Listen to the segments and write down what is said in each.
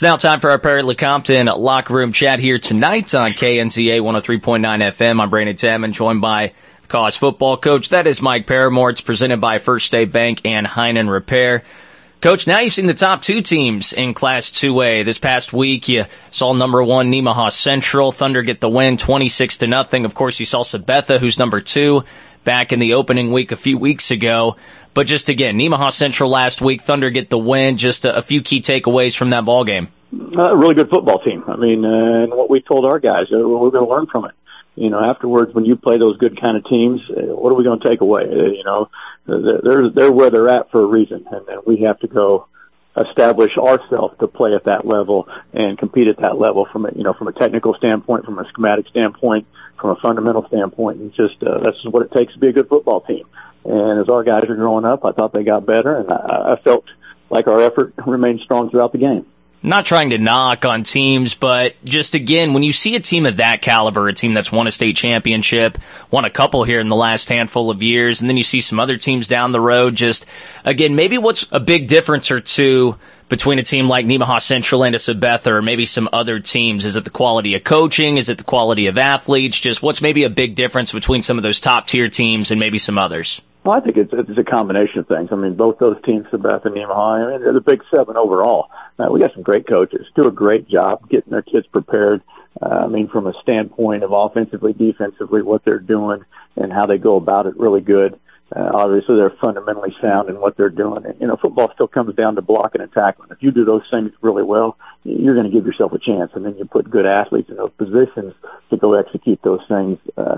now time for our Perry Lecompton locker room chat here tonight on KNZA 103.9 FM. I'm Brandon Tamman, joined by college football coach. That is Mike Paramore. It's presented by First State Bank and Heinen Repair. Coach, now you've seen the top two teams in Class 2A. This past week, you saw number 1 Nemaha Central. Thunder get the win 26-0. Of course, you saw Sabetha, who's number 2, back in the opening week a few weeks ago. But just again, Nemaha Central last week, Thunder get the win. Just a few key takeaways from that ball game. A really good football team. I mean, and what we told our guys, we're going to learn from it. You know, afterwards, when you play those good kind of teams, what are we going to take away? You know, they're where they're at for a reason, and we have to go establish ourselves to play at that level and compete at that level from a technical standpoint, from a schematic standpoint, from a fundamental standpoint, and just that's what it takes to be a good football team. And as our guys are growing up, I thought they got better, and I felt like our effort remained strong throughout the game. Not trying to knock on teams, but just again, when you see a team of that caliber, a team that's won a state championship, won a couple here in the last handful of years, and then you see some other teams down the road, just again, maybe what's a big difference or two between a team like Nemaha Central and a Sabetha, or maybe some other teams? Is it the quality of coaching? Is it the quality of athletes? Just what's maybe a big difference between some of those top-tier teams and maybe some others? Well, I think it's a combination of things. I mean, both those teams, Sabetha and Nemaha, I mean, they're the Big Seven overall. We got some great coaches, do a great job getting their kids prepared. I mean, from a standpoint of offensively, defensively, what they're doing and how they go about it, really good. Obviously, they're fundamentally sound in what they're doing. And, you know, football still comes down to blocking and tackling. If you do those things really well, you're going to give yourself a chance. And then you put good athletes in those positions to go execute those things.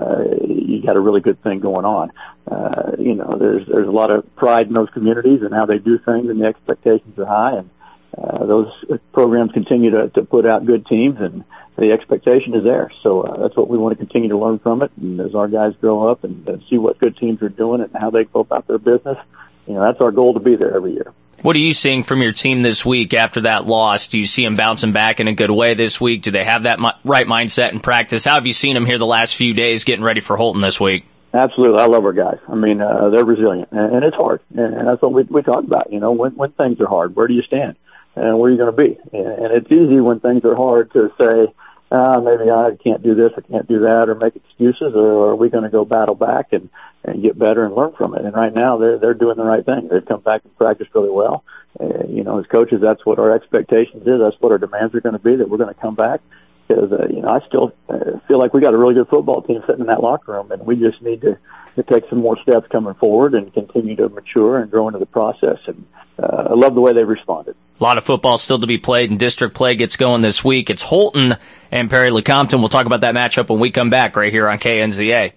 You got a really good thing going on. You know, there's a lot of pride in those communities and how they do things, and the expectations are high. And those programs continue to put out good teams, and the expectation is there. So that's what we want to continue to learn from it. And as our guys grow up and see what good teams are doing and how they go about their business, you know, that's our goal, to be there every year. What are you seeing from your team this week after that loss? Do you see them bouncing back in a good way this week? Do they have that right mindset in practice? How have you seen them here the last few days getting ready for Holton this week? Absolutely. I love our guys. I mean, they're resilient, and it's hard. And that's what we talk about. You know, when things are hard, where do you stand? And where are you going to be? And it's easy when things are hard to say, maybe I can't do this, I can't do that, or make excuses, or are we going to go battle back and get better and learn from it? And right now, they're doing the right thing. They've come back and practiced really well. You know, as coaches, that's what our expectations is. That's what our demands are going to be, that we're going to come back. Because, you know, I still feel like we got a really good football team sitting in that locker room, and we just need to take some more steps coming forward and continue to mature and grow into the process. And I love the way they responded. A lot of football still to be played, and district play gets going this week. It's Holton and Perry Lecompton. We'll talk about that matchup when we come back right here on KNZA.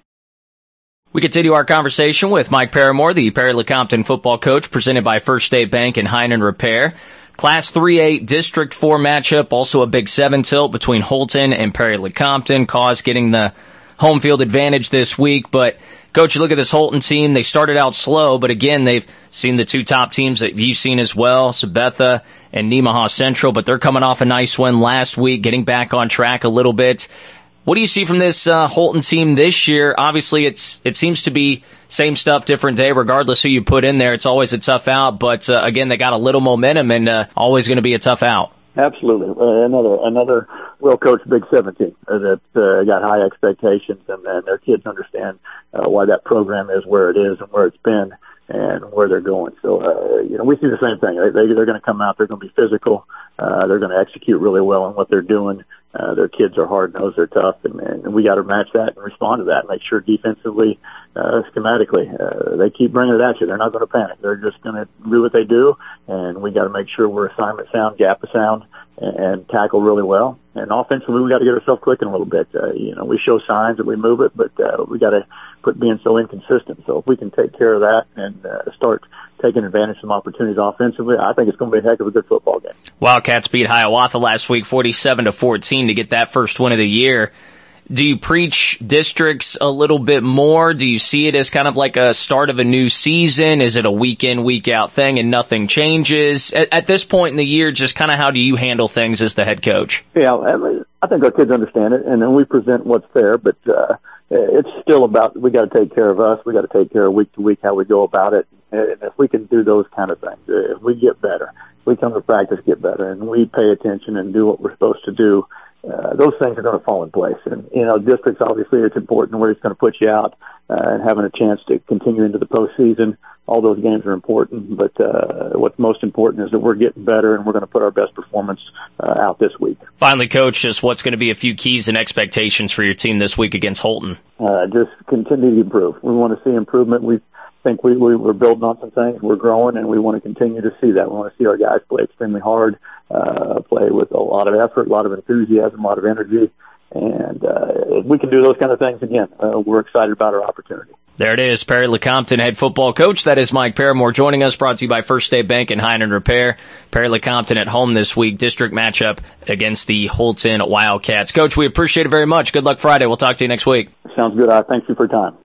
We continue our conversation with Mike Paramore, the Perry Lecompton football coach, presented by First State Bank and Heinen Repair. Class 3A District 4 matchup, also a Big 7 tilt between Holton and Perry Lecompton. Cause getting the home field advantage this week. But, Coach, you look at this Holton team. They started out slow, but again, they've seen the two top teams that you've seen as well, Sabetha and Nemaha Central, but they're coming off a nice win last week, getting back on track a little bit. What do you see from this Holton team this year? Obviously, it seems to be same stuff, different day, regardless who you put in there. It's always a tough out, but again, they got a little momentum and always going to be a tough out. Absolutely. Another well-coached Big 7 team that got high expectations, and their kids understand why that program is where it is and where it's been and where they're going. So, you know, we see the same thing. They're going to come out. They're going to be physical. They're going to execute really well on what they're doing. Their kids are hard-nosed. They're tough, and we got to match that and respond to that. Make sure defensively, schematically, they keep bringing it at you. They're not going to panic. They're just going to do what they do, and we got to make sure we're assignment sound, gap sound, and tackle really well. And offensively, we got to get ourselves clicking a little bit. You know, we show signs that we move it, but we got to quit being so inconsistent. So if we can take care of that and start taking advantage of some opportunities offensively, I think it's going to be a heck of a good football game. Wildcats beat Hiawatha last week 47-14 to get that first win of the year. Do you preach districts a little bit more? Do you see it as kind of like a start of a new season? Is it a week in, week out thing and nothing changes? At this point in the year, just kind of how do you handle things as the head coach? Yeah, I think our kids understand it, and then we present what's fair, but it's still about we got to take care of us. We got to take care of week to week how we go about it. And if we can do those kind of things, if we get better, if we come to practice, get better, and we pay attention and do what we're supposed to do, those things are going to fall in place. And, districts, obviously, it's important where it's going to put you out and having a chance to continue into the postseason. All those games are important, but what's most important is that we're getting better and we're going to put our best performance out this week. Finally, Coach, just what's going to be a few keys and expectations for your team this week against Holton? Just continue to improve. We want to see improvement. We think we're building on some things. We're growing, and we want to continue to see that. We want to see our guys play extremely hard, play with a lot of effort, a lot of enthusiasm, a lot of energy. And if we can do those kind of things again, we're excited about our opportunity. There it is, Perry Lecompton, head football coach. That is Mike Paramore joining us, brought to you by First State Bank and Heinen Repair. Perry Lecompton at home this week, district matchup against the Holton Wildcats. Coach, we appreciate it very much. Good luck Friday. We'll talk to you next week. Sounds good. Thank you for your time.